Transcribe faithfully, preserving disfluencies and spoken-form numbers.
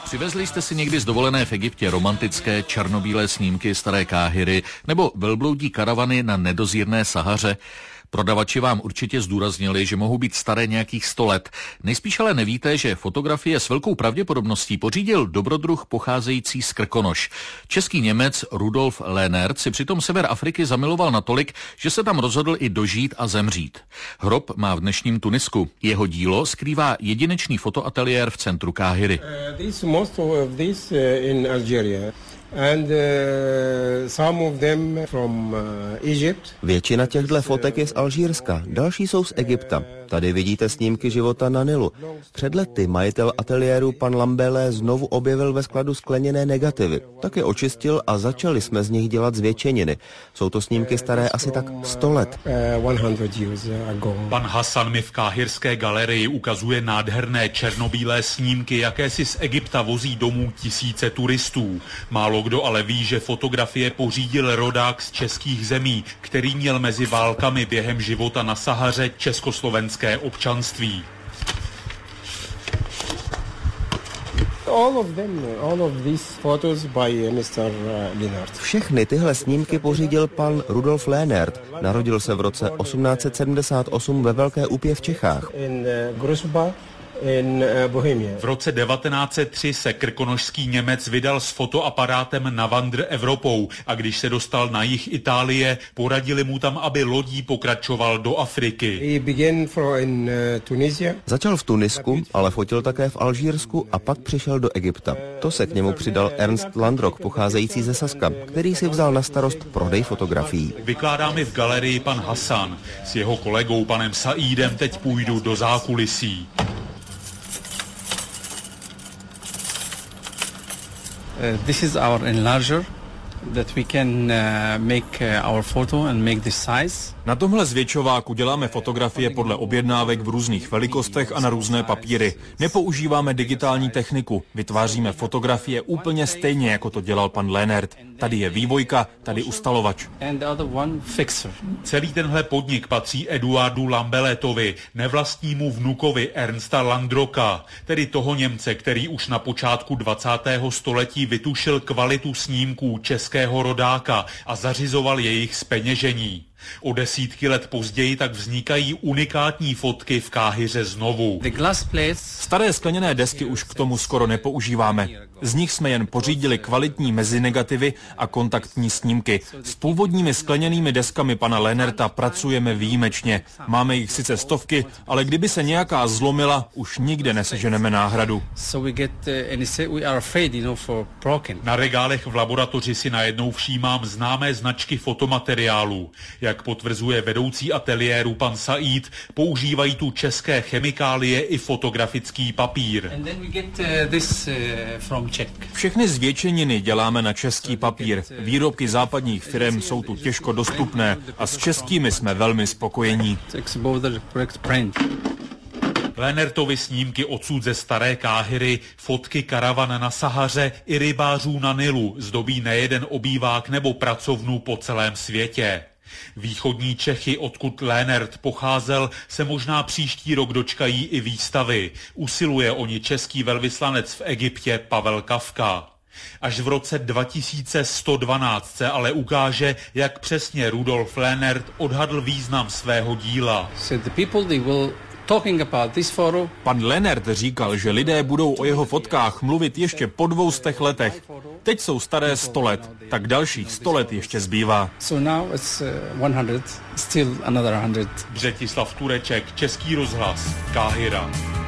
Přivezli jste si někdy z dovolené v Egyptě romantické černobílé snímky staré Káhiry nebo velbloudí karavany na nedozírné Sahaře? Prodavači vám určitě zdůraznili, že mohou být staré nějakých sto let. Nejspíš ale nevíte, že fotografie s velkou pravděpodobností pořídil dobrodruh pocházející z Krkonoš. Český Němec Rudolf Lehnert si přitom sever Afriky zamiloval natolik, že se tam rozhodl i dožít a zemřít. Hrob má v dnešním Tunisku. Jeho dílo skrývá jedinečný fotoateliér v centru Káhiry. And uh, some of them from uh, Egypt. Většina těchto fotek je z Alžírska, další jsou z Egypta. Tady vidíte snímky života na Nilu. Před lety majitel ateliéru pan Lambele znovu objevil ve skladu skleněné negativy. Tak je očistil a začali jsme z nich dělat zvětšeniny. Jsou to snímky staré asi tak sto let. Pan Hasan mi v káhirské galerii ukazuje nádherné černobílé snímky, jaké si z Egypta vozí domů tisíce turistů. Málo kdo ale ví, že fotografie pořídil rodák z českých zemí, který měl mezi válkami během života na Sahaře československé občanství. All of them, all of these photos by mister Lehnert. Všechny tyhle snímky pořídil pan Rudolf Lehnert. Narodil se v roce osmnáct set sedmdesát osm ve Velké Úpě v Čechách. In Grusba. In Bohemia. V roce devatenáct set tři se krkonošský Němec vydal s fotoaparátem na vandr Evropou a když se dostal na jih Itálie, poradili mu tam, aby lodí pokračoval do Afriky. He began for in Tunisia. Začal v Tunisku, ale fotil také v Alžírsku a pak přišel do Egypta. To se k němu přidal Ernst Landrock, pocházející ze Saska, který si vzal na starost prodej fotografií. Vykládá mi v galerii pan Hasan. S jeho kolegou panem Saídem teď půjdu do zákulisí. Uh, this is our enlarger that we can uh, make uh, our photo and make the size. Na tomhle zvětšováku děláme fotografie podle objednávek v různých velikostech a na různé papíry. Nepoužíváme digitální techniku, vytváříme fotografie úplně stejně, jako to dělal pan Lehnert. Tady je vývojka, tady ustalovač. Celý tenhle podnik patří Eduardu Lambeletovi, nevlastnímu vnukovi Ernsta Landrocka, tedy toho Němce, který už na počátku dvacátého století vytušil kvalitu snímků českého rodáka a zařizoval jejich zpeněžení. O desítky let později tak vznikají unikátní fotky v Káhiře znovu. Staré skleněné desky už k tomu skoro nepoužíváme. Z nich jsme jen pořídili kvalitní mezinegativy a kontaktní snímky. S původními skleněnými deskami pana Lehnerta pracujeme výjimečně. Máme jich sice stovky, ale kdyby se nějaká zlomila, už nikde neseženeme náhradu. Na regálech v laboratoři si najednou všímám známé značky fotomateriálů. Jak potvrzuje vedoucí ateliéru pan Said, používají tu české chemikálie i fotografický papír. Všechny zvětšeniny děláme na český papír. Výrobky západních firem jsou tu těžko dostupné a s českými jsme velmi spokojení. Lehnertovy snímky odsud ze staré Káhiry, fotky karavan na Sahaře i rybářů na Nilu zdobí nejeden obývák nebo pracovnu po celém světě. Východní Čechy, odkud Lehnert pocházel, se možná příští rok dočkají i výstavy. Usiluje o ni český velvyslanec v Egyptě Pavel Kafka. Až v roce dva tisíce sto dvanáct se ale ukáže, jak přesně Rudolf Lehnert odhadl význam svého díla. Pan Lehnert říkal, že lidé budou o jeho fotkách mluvit ještě po dvoustech letech. Teď jsou staré sto let, tak dalších sto let ještě zbývá. Břetislav Tureček, Český rozhlas, Káhira.